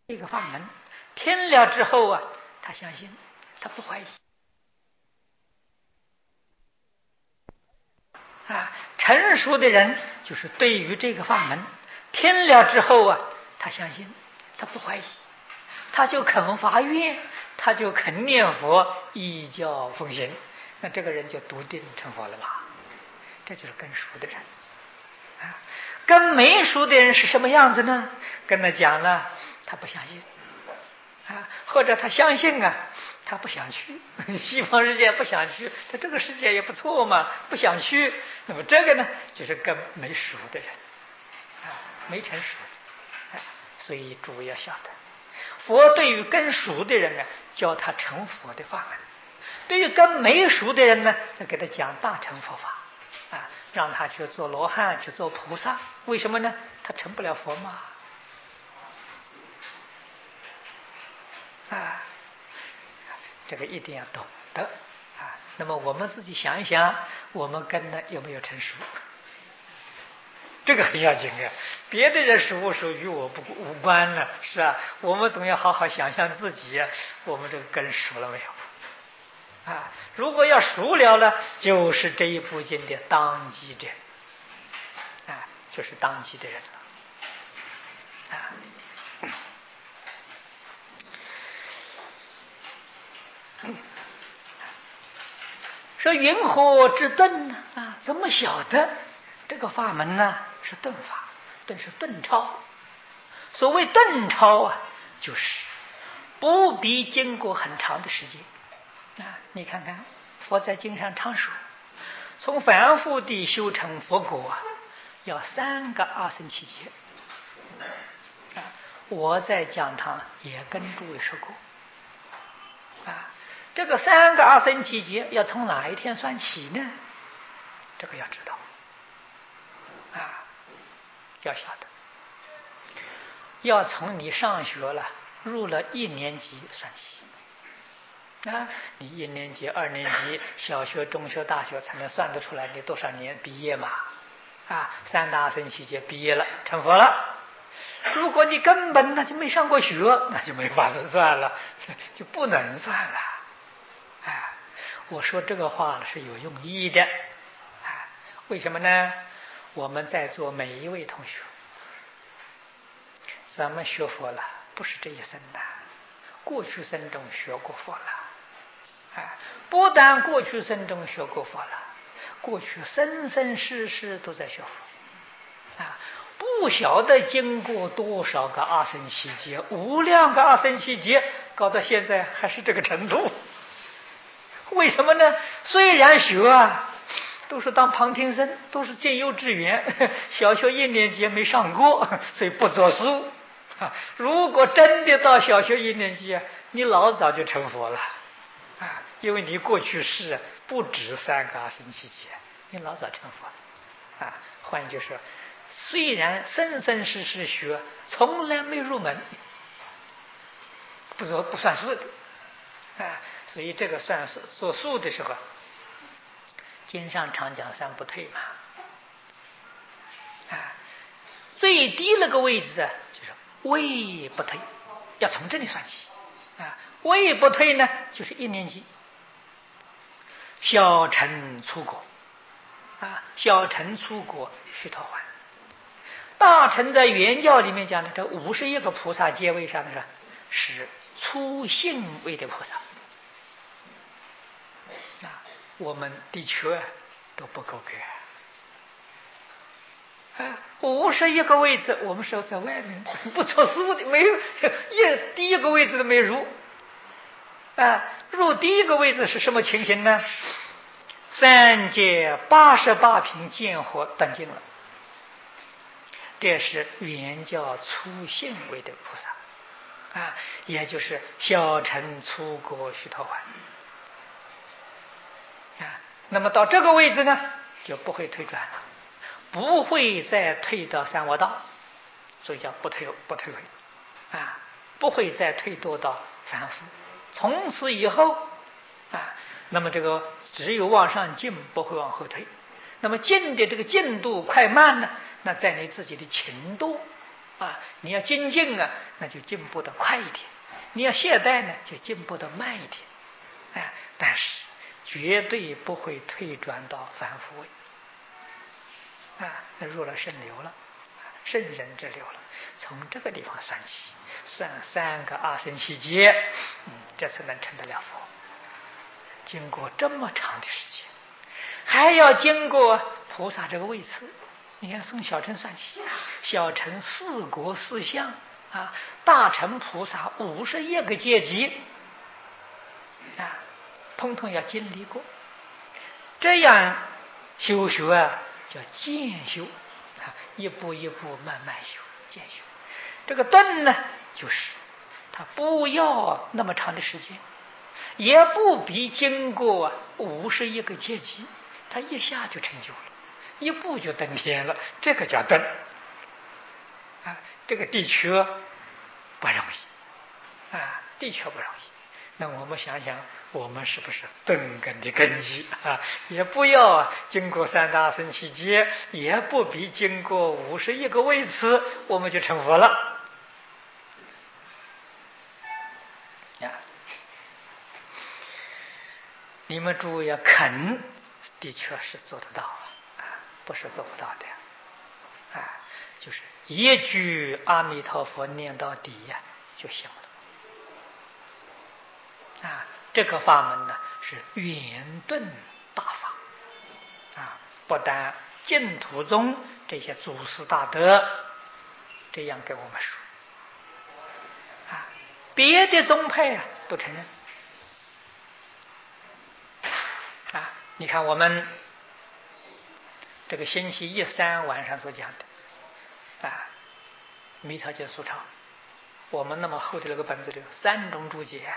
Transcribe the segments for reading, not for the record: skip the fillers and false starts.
这个法门，听了之后啊，他相信，他不怀疑。成熟的人就是对于这个法门听了之后啊，他相信，他不怀疑，他就肯发愿，他就肯念佛，依教奉行，那这个人就笃定成佛了吧？这就是更熟的人。跟没熟的人是什么样子呢？跟他讲了，他不相信，或者他相信啊，他不想去西方世界，不想去，他这个世界也不错嘛，不想去。那么这个呢，就是跟没熟的人，没成熟，所以诸位要晓得，佛对于跟熟的人呢，教他成佛的法门；对于跟没熟的人呢，再给他讲大乘佛法，让他去做罗汉，去做菩萨。为什么呢？他成不了佛嘛。这个一定要懂得那么我们自己想一想，我们跟他有没有成熟？这个很要紧的，别的人熟不熟与我无关了，是吧？我们总要好好想想自己，我们这个根熟了没有？如果要熟了呢，就是这一部经的当机者，就是当机的人了。说云何之顿呢？怎么晓得这个法门呢？是顿法，顿是顿超。所谓顿超就是不必经过很长的时间。你看看佛在经上常说，从凡夫地修成佛果要3个阿僧祇劫。我在讲堂也跟诸位说过这个3个阿僧祇劫要从哪一天算起呢？这个要知道要晓得，要从你上学了，入了1年级算起你1年级、2年级、小学、中学、大学才能算得出来你多少年毕业嘛3大阿僧祇劫毕业了，成佛了。如果你根本就没上过学，那就没法子算了，就不能算了。我说这个话是有用意的为什么呢？我们在座每一位同学，咱们学佛了不是这一生的，过去生中学过佛了不但过去生中学过佛了，过去生生世世都在学佛不晓得经过多少个阿僧祇劫，无量个阿僧祇劫，搞到现在还是这个程度。为什么呢？虽然学都是当旁听生，都是进幼稚园，小学1年级没上过，所以不作数如果真的到小学1年级你老早就成佛了因为你过去世不止3个阿僧祇劫，你老早成佛了换句说，虽然生生世世学，从来没入门，不算数的所以这个算做数的时候，经上常讲3不退嘛最低那个位置就是位不退，要从这里算起位不退呢，就是1年级，小乘出果小乘出果须陀洹。大乘在原教里面讲的这51个菩萨阶位上是初信位的菩萨我们的确都不够格51个位置我们守在外面不作数的，没有第一个位置都没入入第一个位置是什么情形呢？3界88品见惑断尽了，这是原教初信位的菩萨也就是小乘出果须陀洹那么到这个位置呢，就不会退转了，不会再退到三恶道，所以叫不退回不会再退堕到凡夫。从此以后那么这个只有往上进，不会往后退。那么进的这个进度快慢呢，那在你自己的勤度你要精进啊，那就进步的快一点；你要懈怠呢，就进步的慢一点。但是绝对不会退转到凡夫位。那入了圣流了，圣人之流了。从这个地方算起，算3个阿僧祇劫，这才能成得了佛。经过这么长的时间，还要经过菩萨这个位次。你看从小乘算起，小乘4国4相大乘菩萨51个阶级通通要经历过。这样修学叫渐修一步一步慢慢修，渐修。这个顿呢，就是他不要那么长的时间，也不必经过51个阶级，他一下就成就了，一步就登天了，这个叫顿这个的确不容易的确不容易。那我们想想，我们是不是顿根的根基也不要经过3大僧祇劫，也不必经过51个位次，我们就成佛了你们注意肯，的确是做得到不是做不到的就是一句阿弥陀佛念到底就行了这个法门呢是圆顿大法不但净土宗这些祖师大德这样给我们说别的宗派都承认你看我们这个星期1、3晚上所讲的弥陀经疏钞，我们那么厚的那个本子里有3种注解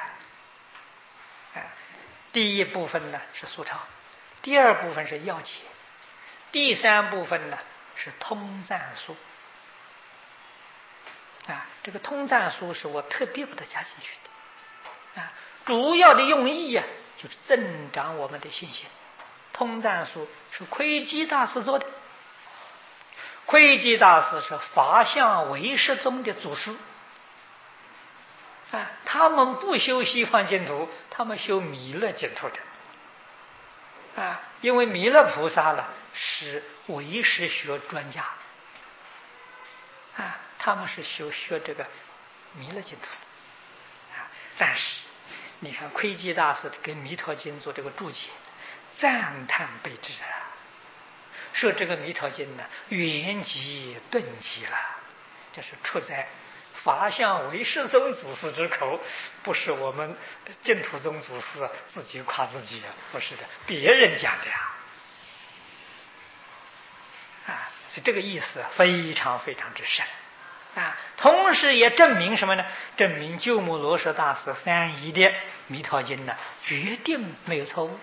第一部分呢是疏钞，第二部分是要解，第3部分呢是通赞书这个通赞书是我特别把它加进去的主要的用意就是增长我们的信心。通赞书是窥基大师做的，窥基大师是法相唯识宗的祖师他们不修西方净土，他们修弥勒净土的因为弥勒菩萨是唯识学专家他们是学这个弥勒净土的但是你看窥基大师给弥陀经做这个注解，赞叹备至说这个弥陀经呢圆极顿极了，这是出在法相唯识宗祖师之口，不是我们净土宗祖师自己夸自己不是的，别人讲的所以这个意思非常非常之深同时也证明什么呢？证明鸠摩罗什大师翻译的弥陀经呢决定没有错误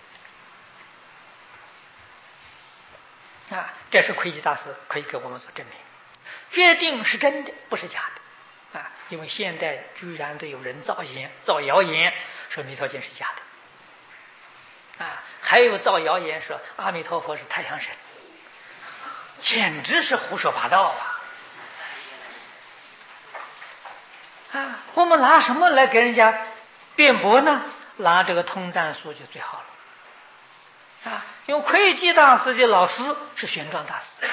这是窥基大师可以给我们做证明，决定是真的，不是假的因为现代居然都有人造谣言说弥陀经是假的还有造谣言说阿弥陀佛是太阳神，简直是胡说八道我们拿什么来给人家辩驳呢？拿这个通赞书就最好了因为窥基大师的老师是玄奘大师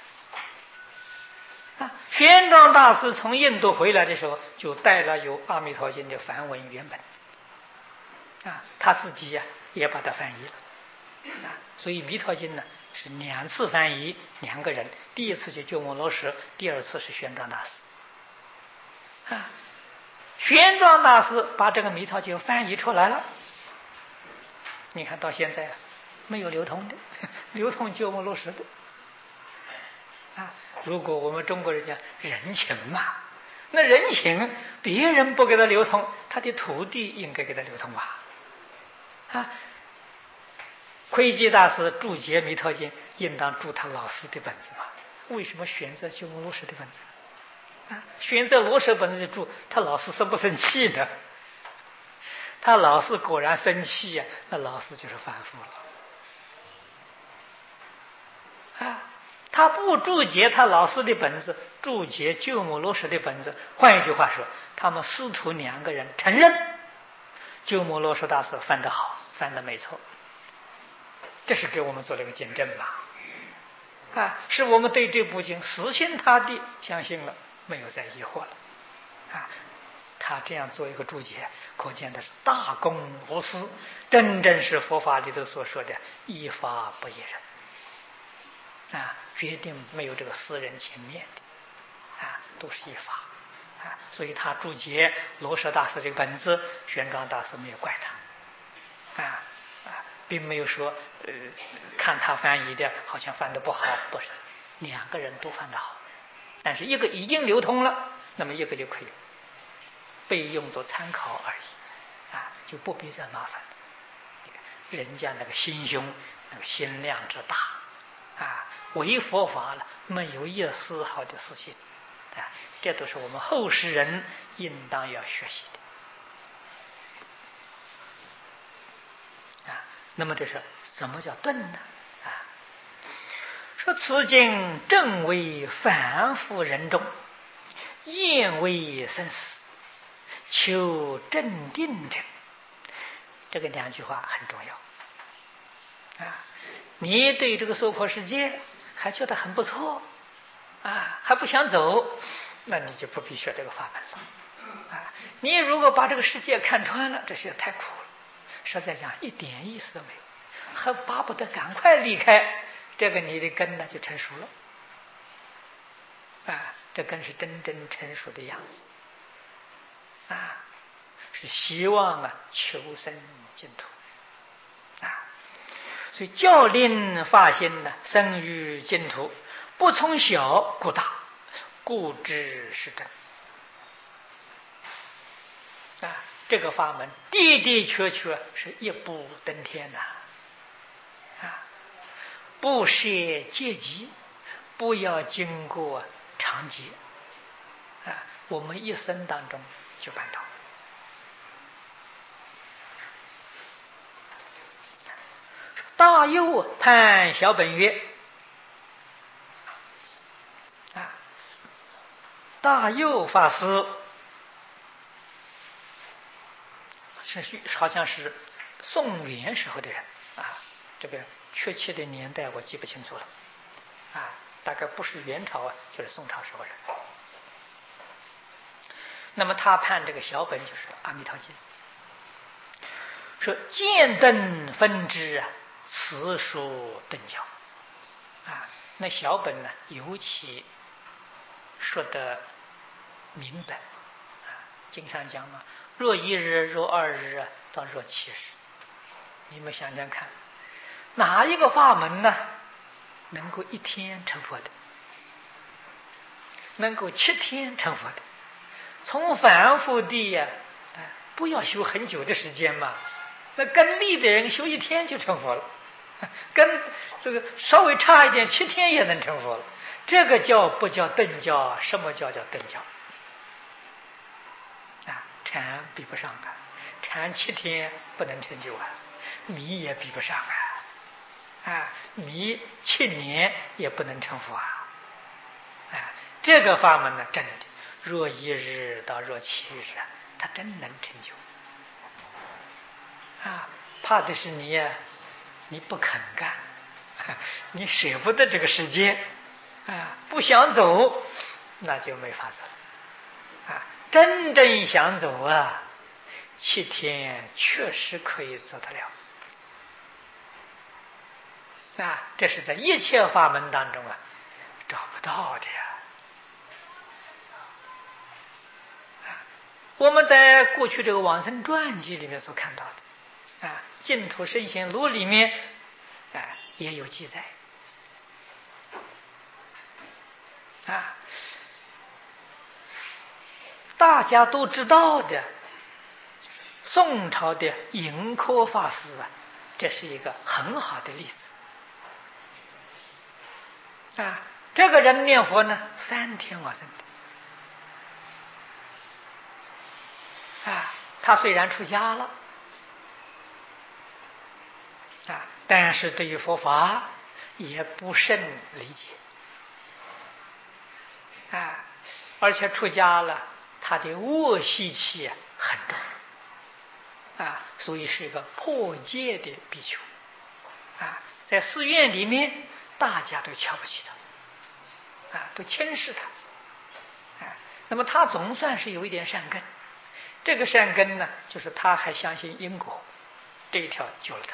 玄奘大师从印度回来的时候就带了有阿弥陀经的梵文原本他自己也把它翻译了所以弥陀经呢是2次翻译，2个人，第一次就鸠摩罗什，第2次是玄奘大师玄奘大师把这个弥陀经翻译出来了，你看到现在没有流通的，流通鸠摩罗什的如果我们中国人讲人情嘛，那人情别人不给他流通，他的徒弟应该给他流通吧窥基大师注解弥陀经应当注他老师的本子嘛，为什么选择鸠摩罗什的本子选择罗什本子就注，他老师生不生气的？他老师果然生气那老师就是反复了他不注解他老师的本子，注解鸠摩罗什的本子。换一句话说，他们师徒两个人承认鸠摩罗什大师翻得好，翻得没错。这是给我们做了一个见证吧？是我们对这部经死心塌地相信了，没有再疑惑了。他这样做一个注解，可见的是大公无私，真正是佛法里头所说的依法不依人决定没有这个私人情面的都是依法所以他注解罗什大师这个本子，玄奘大师没有怪他并没有说看他翻译的好像翻得不好，不是，两个人都翻得好，但是一个已经流通了，那么一个就可以被用作参考而已就不必再麻烦。人家那个心胸，那个心量之大为佛法了，没有一丝毫的私心这都是我们后世人应当要学习的那么这是什么叫顿呢说此经正为凡夫人众，厌为生死，求正定者。这个两句话很重要你对这个娑婆世界还觉得很不错还不想走，那你就不必学这个法门了你如果把这个世界看穿了，这些太苦了，实在讲一点意思都没有，还巴不得赶快离开，这个你的根呢就成熟了这根是真正成熟的样子是希望求生净土所以教令发心呢，生于净土，不从小故大，故知是真这个法门的的确确是一步登天不设阶级，不要经过长劫我们一生当中就办到。大佑判小本曰大佑法师好像是宋元时候的人这个确切的年代我记不清楚了大概不是元朝就是宋朝时候人。那么他判这个小本就是《阿弥陀经》，说见灯分支此说顿教那小本呢尤其说得明白经常讲嘛，若一日若二日到若七日，你们想想看，哪一个法门呢能够一天成佛的，能够7天成佛的？从凡夫的不要修很久的时间嘛，那根利的人修1天就成佛了，跟这个稍微差一点7天也能成佛了。这个叫不叫顿教？什么叫顿教禅比不上禅7天不能成就迷也比不上迷7年也不能成佛这个法门呢，真的若一日到若七日他真能成就怕的是你不肯干你舍不得这个时间不想走，那就没法子了真正想走7天确实可以做得了这是在一切法门当中找不到的我们在过去这个往生传记里面所看到的净土圣贤录里面也有记载大家都知道的宋朝的盈科法师这是一个很好的例子这个人念佛呢3天往生的他虽然出家了但是对于佛法也不甚理解而且出家了，他的恶习气很重啊，所以是一个破戒的比丘啊。在寺院里面，大家都瞧不起他啊，都轻视他啊。那么他总算是有一点善根，这个善根呢，就是他还相信因果，这一条救了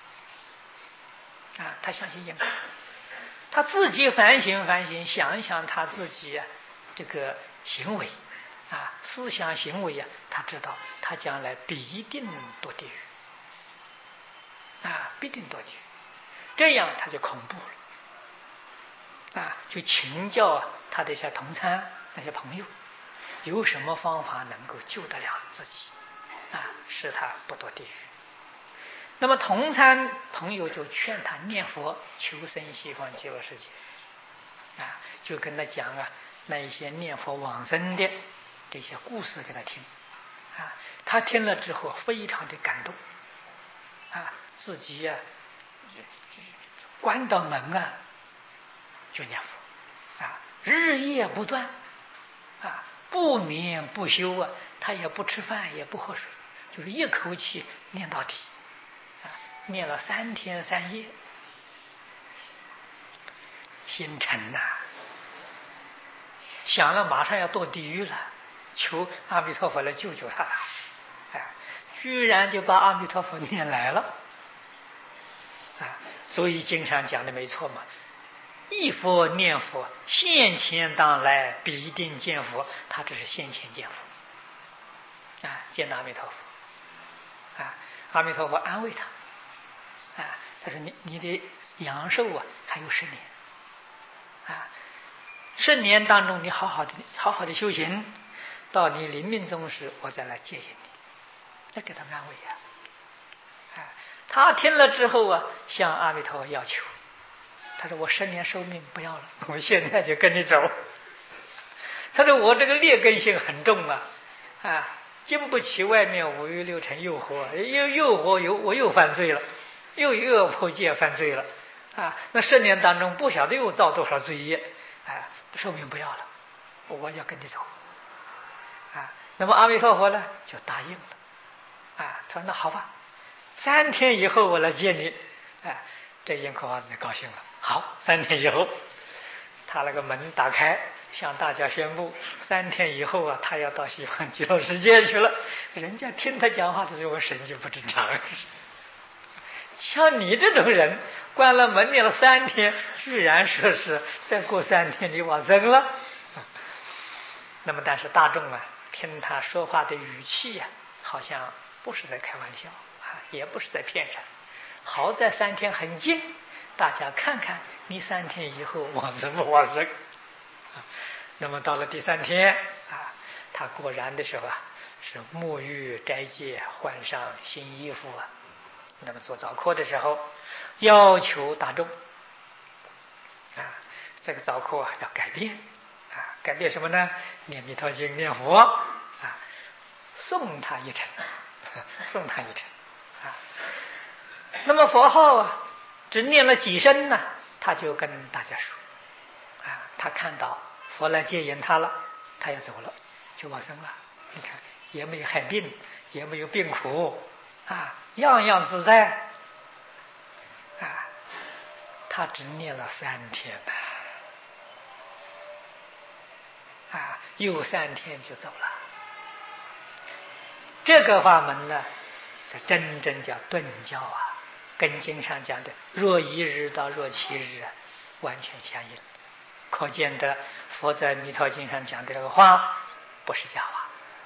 他啊。他相信因果，他自己反省反省，想一想他自己这个行为啊，思想行为啊，他知道他将来必定堕地狱啊，必定堕地狱。这样他就恐怖了啊，就请教他的一些同参那些朋友，有什么方法能够救得了自己啊，使他不堕地狱。那么同参朋友就劝他念佛求生西方极乐世界啊，就跟他讲那一些念佛往生的这些故事给他听啊。他听了之后非常的感动啊，自己关到门就念佛啊，日夜不断啊，不眠不休他也不吃饭也不喝水，就是一口气念到底啊，念了3天3夜，心沉想了马上要堕地狱了，求阿弥陀佛来救救他居然就把阿弥陀佛念来了所以经常讲的没错嘛，忆佛念佛，现前当来必定见佛。他这是现前见佛见阿弥陀佛阿弥陀佛安慰他他说你的阳寿还有10年10年当中你好好的修行，到你临命终时我再来接引你，要给他安慰他听了之后向阿弥陀佛要求，他说我10年寿命不要了，我现在就跟你走。他说我这个劣根性很重经不起外面5欲6尘诱惑，诱惑我又犯罪了，又要破戒犯罪了那10年当中不晓得又造多少罪业寿命不要了，我要跟你走那么阿弥陀佛呢就答应了他说那好吧，3天以后我来接你这印可法师高兴了，好，3天以后他那个门打开，向大家宣布3天以后他要到西方极乐世界去了。人家听他讲话的时候神经不正常，像你这种人关了门念了3天，居然说是再过3天你往生了那么但是大众听他说话的语气好像不是在开玩笑也不是在骗人，好在3天很近，大家看看你3天以后往生不往生那么到了第3天他果然的时候是沐浴斋戒，换上新衣服那么做早课的时候要求大众这个早课要改变改变什么呢？念弥陀经念佛送他一程送他一程那么佛号只念了几声呢，他就跟大家说他看到佛来接引他了，他要走了就往生了。你看也没有害病，也没有病苦样样自在他只念了3天又3天就走了。这个法门呢，这真正叫顿教跟经上讲的若1日到若7日完全相应，可见得佛在弥陀经上讲的这个话不是假话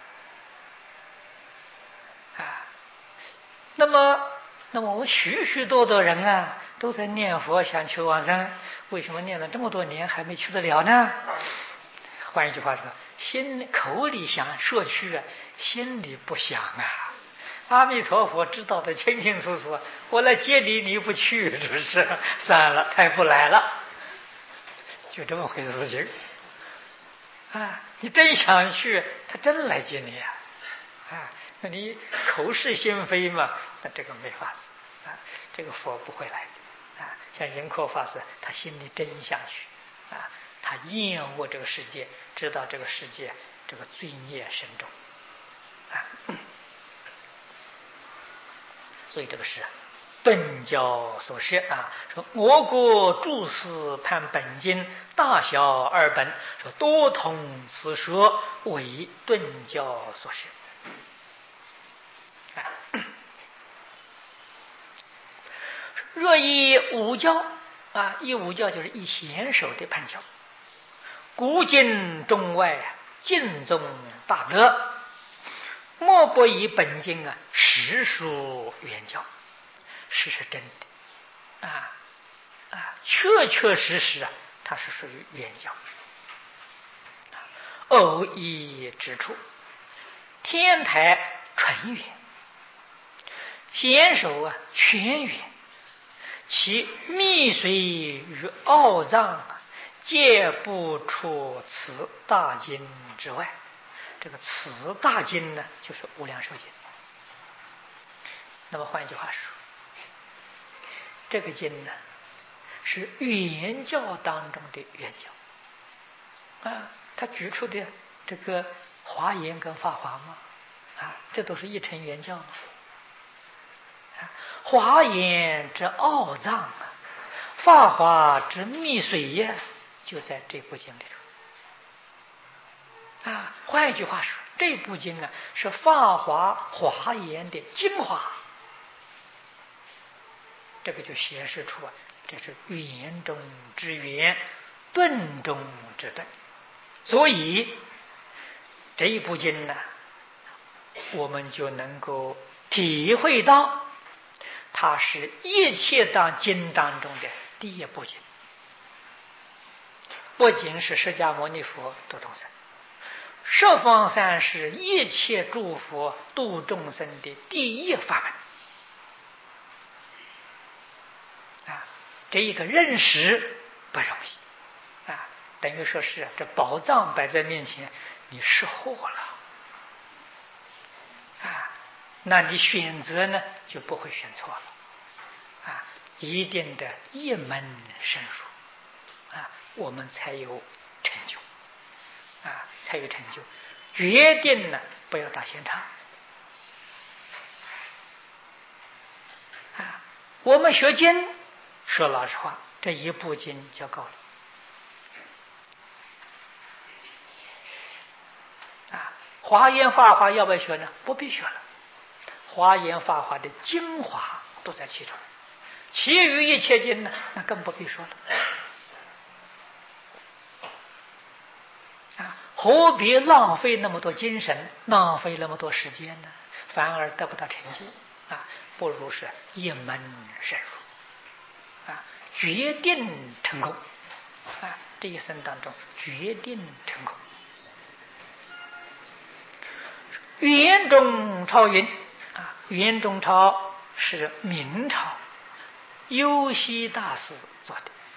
那么我们许许多多人都在念佛想求往生，为什么念了这么多年还没去得了呢？换一句话说，口里想说去心里不想阿弥陀佛知道的清清楚楚，我来接你你不去，是不是？算了，他也不来了，就这么回事情你真想去，他真来接你那你口是心非嘛，那这个没法子这个佛不会来的像圆阔法师，他心里真想去他厌恶这个世界，知道这个世界这个罪孽深重所以这个是顿教所摄说我国诸史判本经大小二本，说多通此说，为顿教所摄若以武教以武教就是以贤手的判教，古今中外尽宗大德，莫不以本经实属原教，是真的确确实实它是属于原教。偶一之处，天台纯元，贤手全元，其密髓与奥藏皆不出此大经之外。这个此大经呢，就是无量寿经。那么换一句话说，这个经呢是原教当中的原教他举出的这个华严跟法华嘛这都是一乘原教华严之奥藏法华之密髓就在这部经里头换一句话说，这部经是法华华严的精华，这个就显示出这是圆中之圆，顿中之顿。所以这一部经呢，我们就能够体会到它是一切经当中的第一部经，不仅是释迦牟尼佛度众生，十方三世一切诸佛度众生的第一法门这一个认识不容易等于说是这宝藏摆在面前，你失货了那你选择呢就不会选错了一定的一门深入我们才有成就才有成就。决定呢不要打闲岔我们学经说老实话，这一部经就够了华严法华要不要学呢？不必学了，华严法华的精华都在其中，其余一切经呢，那更不必说了何必浪费那么多精神，浪费那么多时间呢？反而得不到成就不如是一门深入决定成功这一生当中决定成功。元中超云元中超是明朝幽西大师做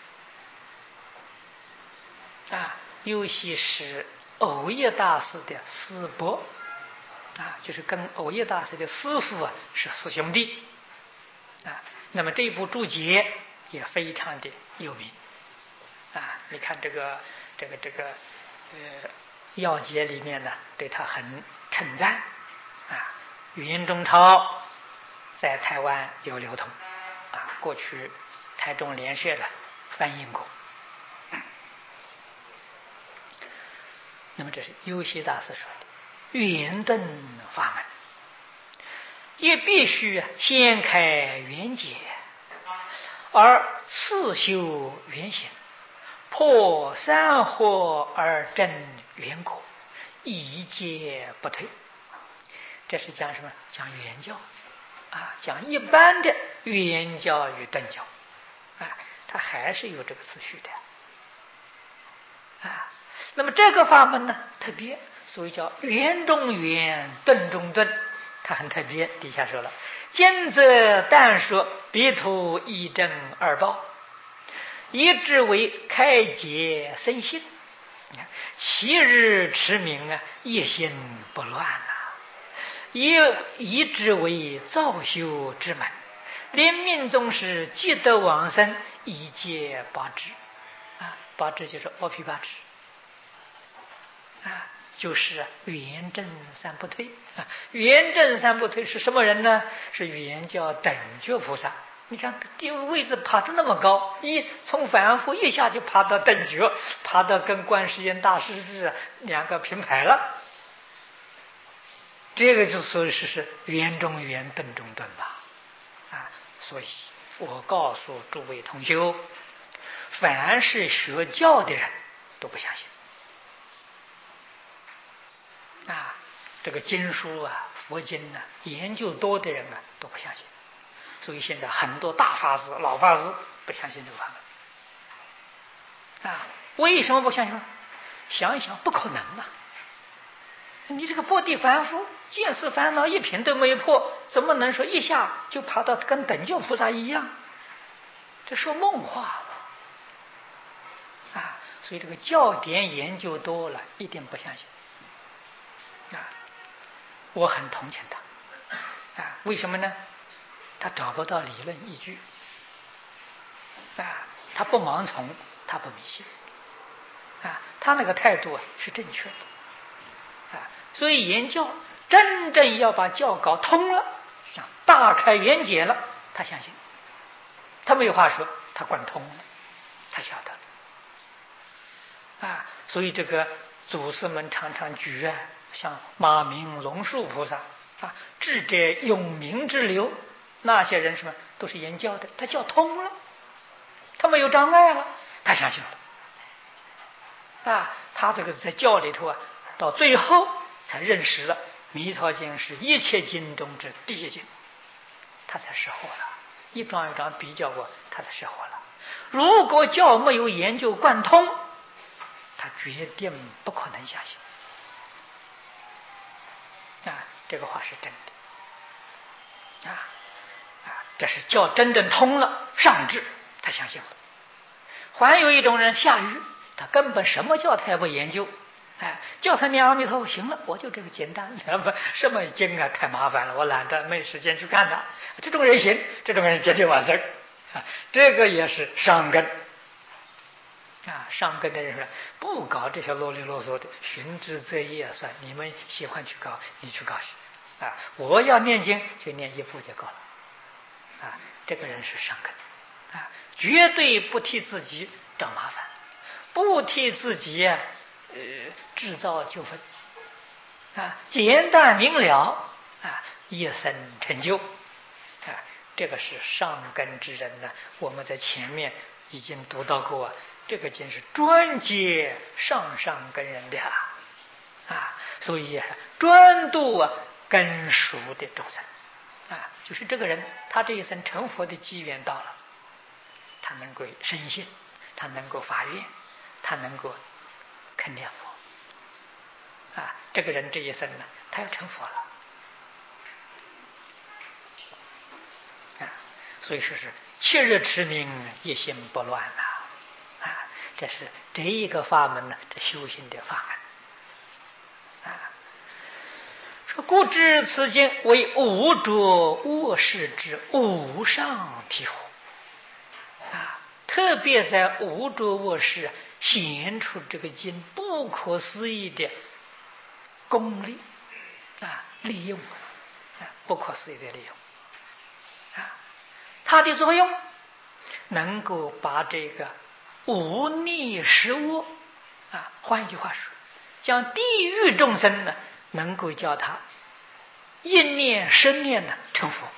的幽西是藕益大师的师伯就是跟藕益大师的师父是师兄弟那么这部注解也非常的有名你看这个要解里面呢对他很称赞元中超在台湾有流通过去台中联社的翻译过那么这是幽西大师说的圆顿法门，也必须先开圆解，而次修圆行，破三惑而证圆果，一戒不退。这是讲什么？讲圆教讲一般的圆教与顿教它还是有这个次序的那么这个法门呢特别，所以叫圆中圆，顿中顿，它很特别。底下说了，今则但说彼土一正二报，以之为开解身心，其日持名一心不乱以之为造修之门，连命宗师即得往生，一戒八支八支就是阿毗八支啊，就是圆正三不退啊。圆正三不退是什么人呢？是圆教等觉菩萨。你看地位置爬得那么高，从凡夫一下就爬到等觉，爬到跟观世音大师是两个平排了。这个就所以是圆中圆，顿中顿吧啊。所以我告诉诸位同修，凡是学教的人都不相信啊，这个经书啊、佛经啊，研究多的人啊都不相信。所以现在很多大法师、老法师不相信这个法门啊。为什么不相信？想一想，不可能啊！你这个薄地凡夫，见识烦恼一品都没破，怎么能说一下就爬到跟等觉菩萨一样？这说梦话啊！所以这个教典研究多了，一定不相信啊！我很同情他啊！为什么呢？他找不到理论依据啊！他不盲从，他不迷信啊！他那个态度是正确的啊！所以言教真正要把教搞通了，像大开眼界了，他相信，他没有话说，他贯通了，他晓得啊！所以这个祖师们常常举啊，像马明龙树菩萨啊，智者永明之流，那些人什么都是言教的，他教通了，他没有障碍了，他相信了啊！他这个在教里头啊，到最后才认识了《弥陀经》是一切经中之第一经，他才识货了。一桩一桩比较过，他才识货了。如果教没有研究贯通，他决定不可能相信啊！这个话是真的啊！这是教真正通了上智，他相信了。还有一种人下愚，他根本什么教他也不研究，叫他念阿弥陀佛，行了，我就这个简单，什么经啊太麻烦了，我懒得没时间去看它。这种人行，这种人绝对往生啊，这个也是伤根啊。伤根的人说不搞这些啰里啰嗦的，寻之则业算，你们喜欢去搞，你去搞去啊！我要念经就念一部就够了啊。这个人是伤根啊，绝对不替自己找麻烦，不替自己制造纠纷啊，简单明了啊，一生成就啊，这个是上根之人呢。我们在前面已经读到过啊，这个经是专接上根人的啊，所以专度啊根熟的众生啊，就是这个人他这一生成佛的机缘到了，他能够深信，他能够发愿，他能够肯念佛啊，这个人这一生呢，他要成佛了啊，所以说是七日持名，一心不乱呐啊，这是这一个法门呢，这修行的法门啊。说故知此经为无着卧室之无上醍醐啊，特别在无着卧室显出这个经不可思议的功力啊，利用啊，不可思议的利用啊，它的作用能够把这个无逆实我啊，换一句话说，将地狱众生呢，能够叫他一念生念呢成佛。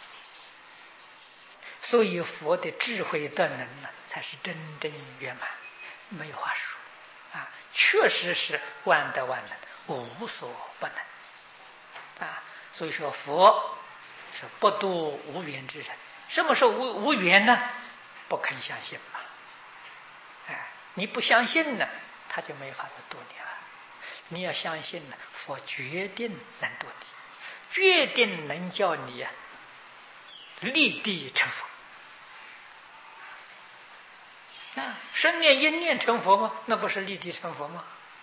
所以佛的智慧断能呢，才是真正圆满，没有话说啊，确实是万德万能，无所不能啊。所以说佛是不度无缘之人。什么是无缘呢？不肯相信嘛，你不相信呢，他就没法子度你了。你要相信呢，佛决定能度你，决定能叫你立地成佛。生念因念成佛吗？那不是立地成佛吗？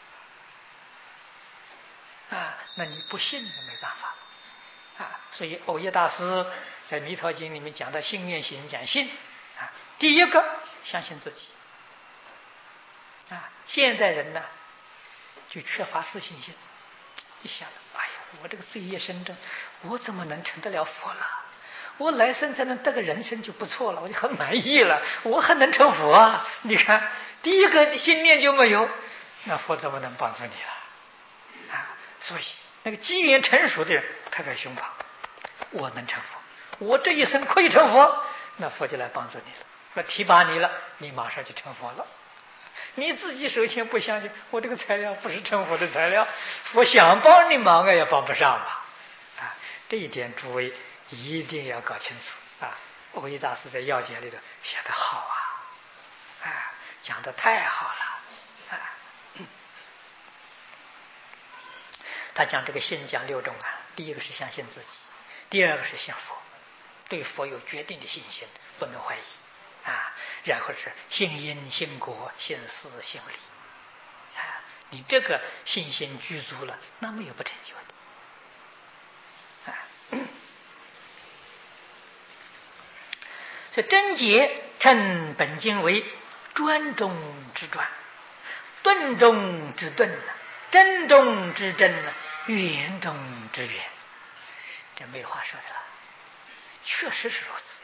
那你不信就没办法所以藕益大师在《弥陀经》里面讲到信愿行，讲信第一个相信自己现在人呢就缺乏自信心，一想哎呀，我这个罪业深重，我怎么能成得了佛了？我来生才能得个人生就不错了，我就很满意了，我还能成佛啊？你看，第一个信念就没有，那佛怎么能帮助你了？所以那个机缘成熟的人，拍拍胸膛，我能成佛，我这一生可以成佛，那佛就来帮助你了，那提拔你了，你马上就成佛了。你自己首先不相信，我这个材料不是成佛的材料，佛想帮你忙也帮不上吧？这一点诸位一定要搞清楚啊！慧大师在要解里头写得好讲得太好了他讲这个信讲6种第一个是相信自己，第二个是信佛，对佛有决定的信心，不能怀疑然后是信因、信果、信事、信理你这个信心具足了，那没有不成就的所以真解称本经为专中之专，顿中之顿真中之真圆中之圆，这没话说的了，确实是如此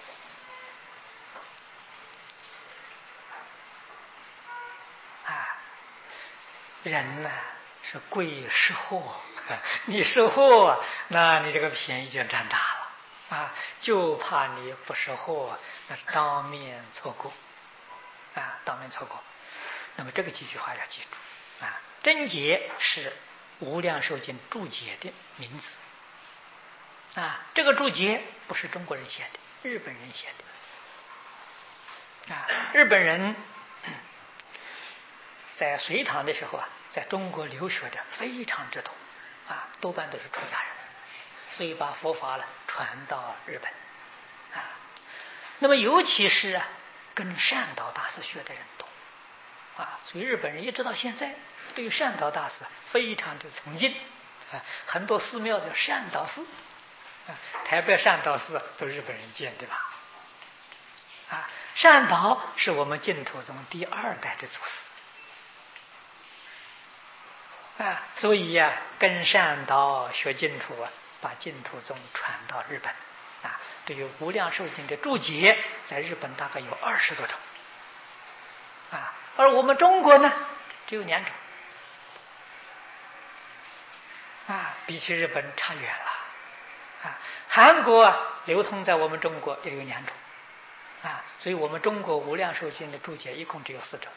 人呢是贵识货，你识货那你这个便宜就占大了就怕你不识货，那是当面错过当面错过。那么这个几句话要记住真解是无量寿经注解的名字这个注解不是中国人写的，日本人写的日本人在隋唐的时候在中国留学的非常之多多半都是出家人，所以把佛法传到日本那么尤其是跟善导大师学的人多所以日本人一直到现在对于善导大师非常的崇敬很多寺庙叫善导寺台北善导寺都日本人建的吧善导是我们净土宗第2代的祖师所以跟善导学净土把净土宗传到日本对于无量寿经的注解在日本大概有20多种而我们中国呢只有2种比起日本差远了韩国流通在我们中国也有2种所以我们中国无量寿经的注解一共只有4种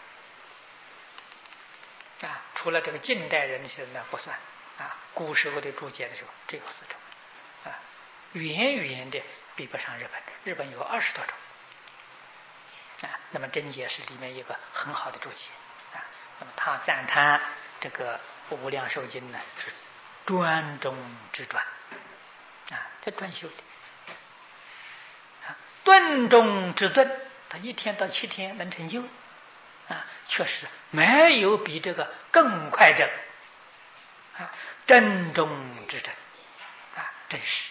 除了这个近代人写的不算古时候的注解的时候只有4种远远的比不上日本，日本有20多种那么真解是里面一个很好的注解那么他赞叹这个无量寿经呢是专中之专这专修的顿中之顿，他1天到7天能成就确实没有比这个更快者真中之真真实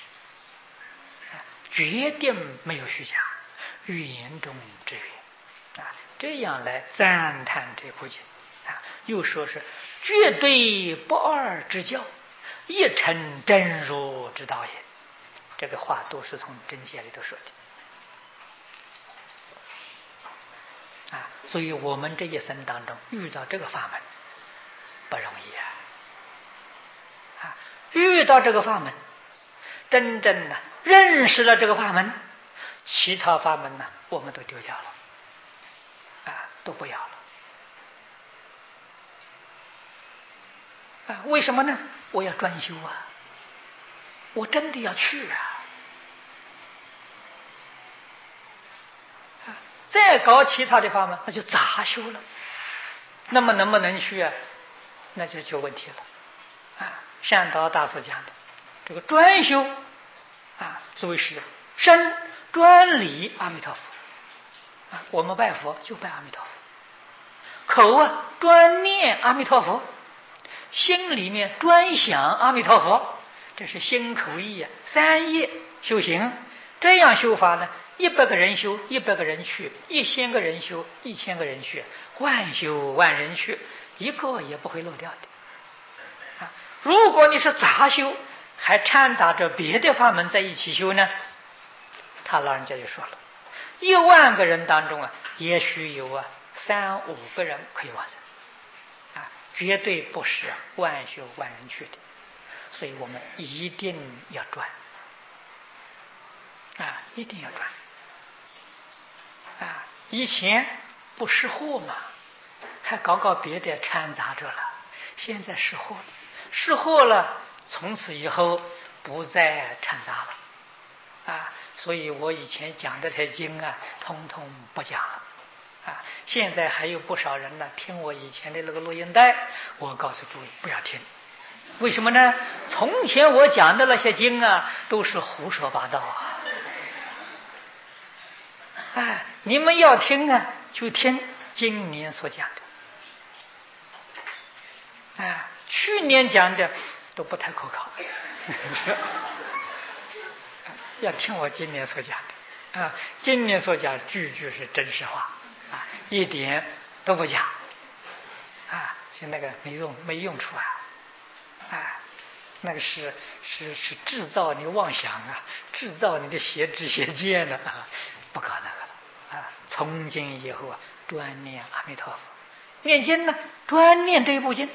决定没有虚假，圆中之圆这样来赞叹这部经又说是绝对不二之教，一成真如之道也。这个话都是从真解里头说的所以我们这一生当中遇到这个法门不容易遇到这个法门真正的认识了这个法门，其他法门呢我们都丢掉了都不要了为什么呢？我要专修我真的要去再搞其他的法门那就杂修了，那么能不能去那就有问题了善导大师讲的这个专修所谓是身专礼阿弥陀佛我们拜佛就拜阿弥陀佛，口专念阿弥陀佛，心里面专想阿弥陀佛，这是心口意3业修行。这样修法呢 100个人修，100个人去；1000个人修，1000个人去；万修万人去，一个也不会漏掉的。如果你是杂修，还掺杂着别的法门在一起修呢，他老人家就说了，10000个人当中也许有3、5个人可以往生，绝对不是万修万人去的。所以我们一定要转，一定要转。以前不识货嘛，还搞别的掺杂着了，现在识货了，识货了，从此以后不再掺杂了，所以我以前讲的这经通通不讲了，现在还有不少人呢听我以前的那个录音带，我告诉诸位不要听，为什么呢？从前我讲的那些经都是胡说八道你们要听就听今年所讲的，去年讲的都不太可靠要听我今年所讲的今年所讲句句是真实话一点都不假就那个没用处那个是制造你妄想制造你的邪知邪见的不搞那个了从今以后专念阿弥陀佛，念经呢专念这部经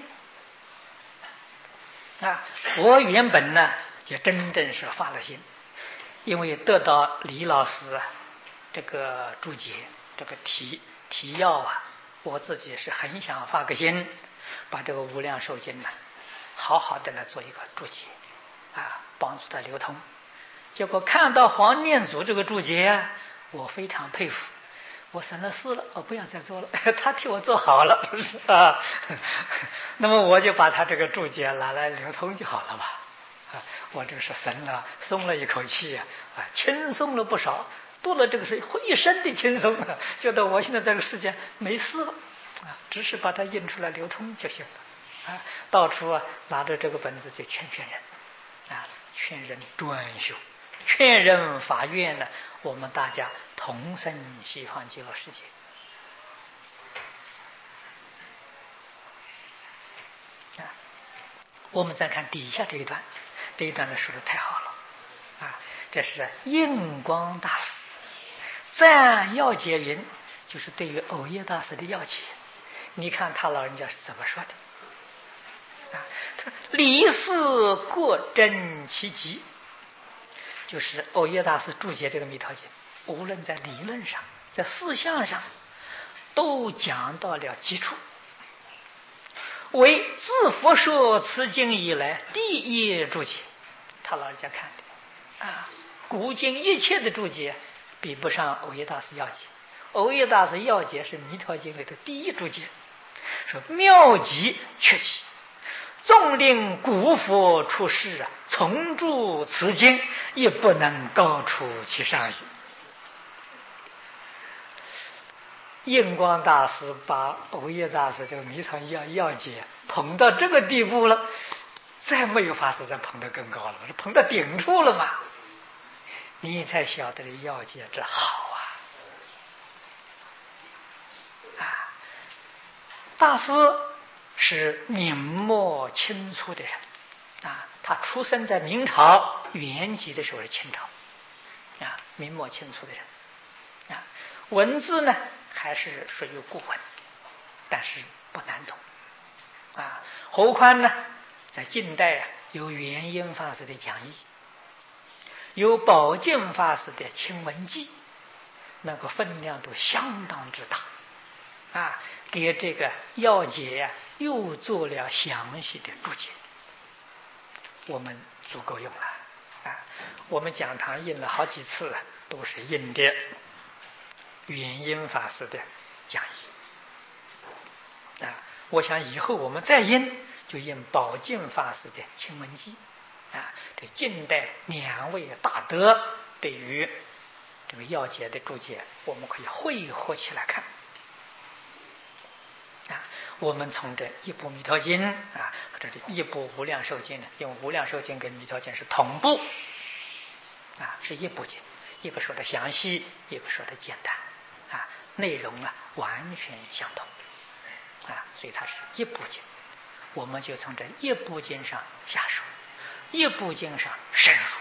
我原本呢也真正是发了心，因为得到李老师这个注解这个提要我自己是很想发个心，把这个无量寿经呢好好的来做一个注解帮助它流通。结果看到黄念祖这个注解我非常佩服，我省了事了，我不要再做了他替我做好了那么我就把他这个注解拿来流通就好了吧我这个是松了一口气轻松了不少，多了这个是一身的轻松觉得我现在这个世界没事了只是把它印出来流通就行了到处拿着这个本子就劝人劝人专修，劝人发愿呢，我们大家同生西方极乐世界我们再看底下这一段，这一段呢说的太好了这是印光大师赞要解云，就是对于藕叶大师的要解，你看他老人家是怎么说的他说理事各真其极，就是藕叶大师注解这个弥陀经，无论在理论上在思想上都讲到了基础，为自佛说此经以来第一注解，他老人家看的古今一切的注解比不上藕叶大师要解，藕叶大师要解是弥陀经里的第一注解，说妙极确极，纵令古佛出世重注此经，亦不能高出其上矣。印光大师把藕叶大师这个弥陀要解捧到这个地步了，再没有法师再捧得更高了，捧到顶处了嘛，你才晓得要解之好大师是明末清初的人他出生在明朝元吉的时候是清朝明末清初的人文字呢还是属于古文，但是不难懂何况呢在近代有元音法师的讲义，有宝镜法师的清文记，那个分量都相当之大给这个要解又做了详细的注解，我们足够用了我们讲堂印了好几次都是印的元音法师的讲义我想以后我们再印就印宝镜法师的清文记这近代2位大德对于这个要解的注解我们可以汇合起来看我们从这一部弥陀经这里一部无量寿经呢，因为无量寿经跟弥陀经是同步是一部经， 一个说的详细，一个说的简单，内容完全相同，所以它是一部经。我们就从这一部经上下手，一部经上深入。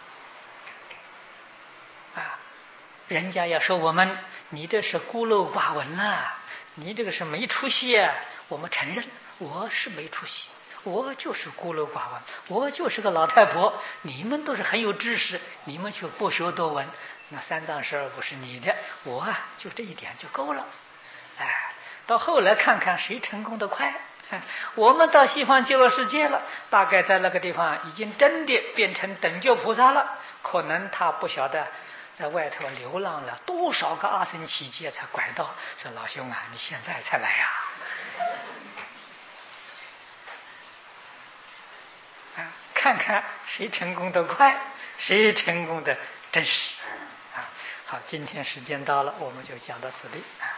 人家要说我们，你这是孤陋寡闻啊，你这个是没出息啊。我们承认，我是没出息，我就是孤陋寡闻，我就是个老太婆。你们都是很有知识，你们却不学多闻，那三藏十二部是你的，我就这一点就够了。到后来看看谁成功的快。我们到西方极乐世界了，大概在那个地方已经真的变成等觉菩萨了，可能他不晓得在外头流浪了多少个阿僧祇劫才拐到，说老兄你现在才来看看谁成功的快，谁成功的真实。好，今天时间到了，我们就讲到此地。